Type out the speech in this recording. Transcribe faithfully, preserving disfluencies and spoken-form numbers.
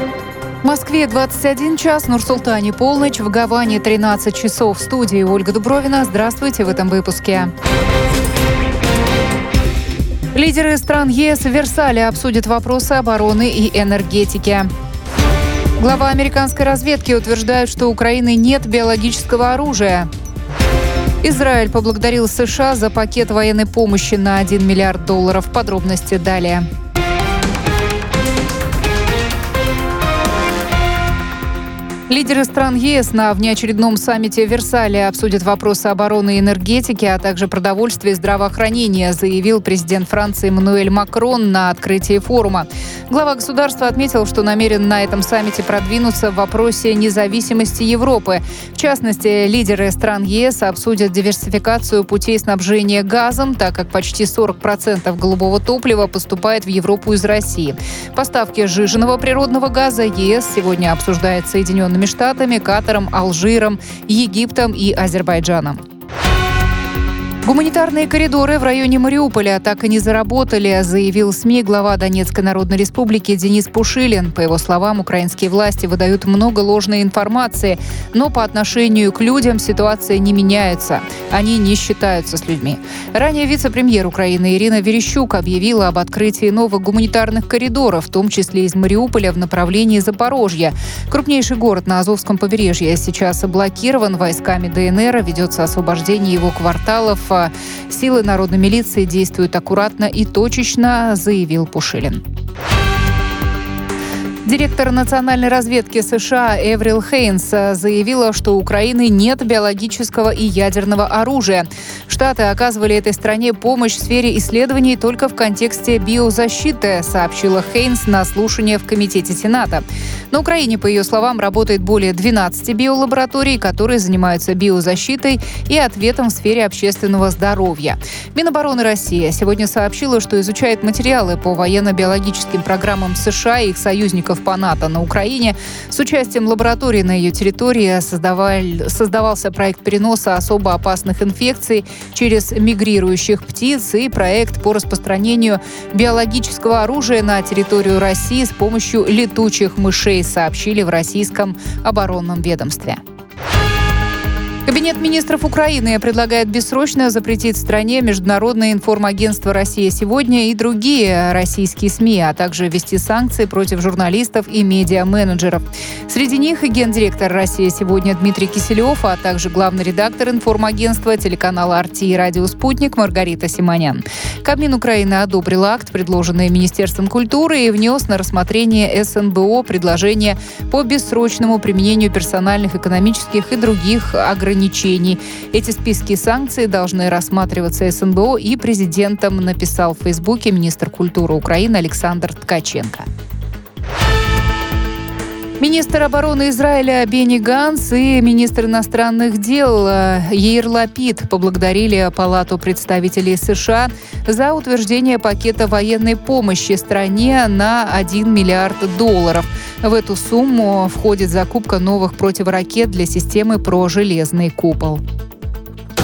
В Москве двадцать один час, Нур-Султане полночь, в Гаване тринадцать часов. В студии Ольга Дубровина. Здравствуйте в этом выпуске. Лидеры стран ЕС в Версале обсудят вопросы обороны и энергетики. Глава американской разведки утверждает, что у Украины нет биологического оружия. Израиль поблагодарил США за пакет военной помощи на один миллиард долларов. Подробности далее. Лидеры стран ЕС на внеочередном саммите в Версале обсудят вопросы обороны и энергетики, а также продовольствия и здравоохранения, заявил президент Франции Эммануэль Макрон на открытии форума. Глава государства отметил, что намерен на этом саммите продвинуться в вопросе независимости Европы. В частности, лидеры стран ЕС обсудят диверсификацию путей снабжения газом, так как почти сорок процентов голубого топлива поступает в Европу из России. Поставки сжиженного природного газа ЕС сегодня обсуждает с Соединенными Штатами, Катаром, Алжиром, Египтом и Азербайджаном. Гуманитарные коридоры в районе Мариуполя так и не заработали, заявил СМИ глава Донецкой Народной Республики Денис Пушилин. По его словам, украинские власти выдают много ложной информации, но по отношению к людям ситуация не меняется. Они не считаются с людьми. Ранее вице-премьер Украины Ирина Верещук объявила об открытии новых гуманитарных коридоров, в том числе из Мариуполя в направлении Запорожья. Крупнейший город на Азовском побережье сейчас блокирован войсками ДНР, ведется освобождение его кварталов. Силы народной милиции действуют аккуратно и точечно, заявил Пушилин. Директор национальной разведки США Эврил Хейнс заявила, что у Украины нет биологического и ядерного оружия. Штаты оказывали этой стране помощь в сфере исследований только в контексте биозащиты, сообщила Хейнс на слушании в Комитете Сената. На Украине, по ее словам, работает более двенадцати биолабораторий, которые занимаются биозащитой и ответом в сфере общественного здоровья. Минобороны России сегодня сообщила, что изучает материалы по военно-биологическим программам США и их союзников по НАТО на Украине. С участием лаборатории на ее территории создаваль... создавался проект переноса особо опасных инфекций через мигрирующих птиц и проект по распространению биологического оружия на территорию России с помощью летучих мышей, сообщили в российском оборонном ведомстве. Кабинет министров Украины предлагает бессрочно запретить в стране Международное информагентство «Россия сегодня» и другие российские СМИ, а также ввести санкции против журналистов и медиа-менеджеров. Среди них и гендиректор «Россия сегодня» Дмитрий Киселев, а также главный редактор информагентства телеканала эр ти и радио «Спутник» Маргарита Симонян. Кабмин Украины одобрил акт, предложенный Министерством культуры, и внес на рассмотрение эс эн бэ о предложение по бессрочному применению персональных, экономических и других ограничений. ограничений. Эти списки санкций должны рассматриваться эс эн бэ о и президентом, написал в Фейсбуке министр культуры Украины Александр Ткаченко. Министр обороны Израиля Бенни Ганц и министр иностранных дел Яир Лапид поблагодарили Палату представителей США за утверждение пакета военной помощи стране на один миллиард долларов. В эту сумму входит закупка новых противоракет для системы «Про железный купол».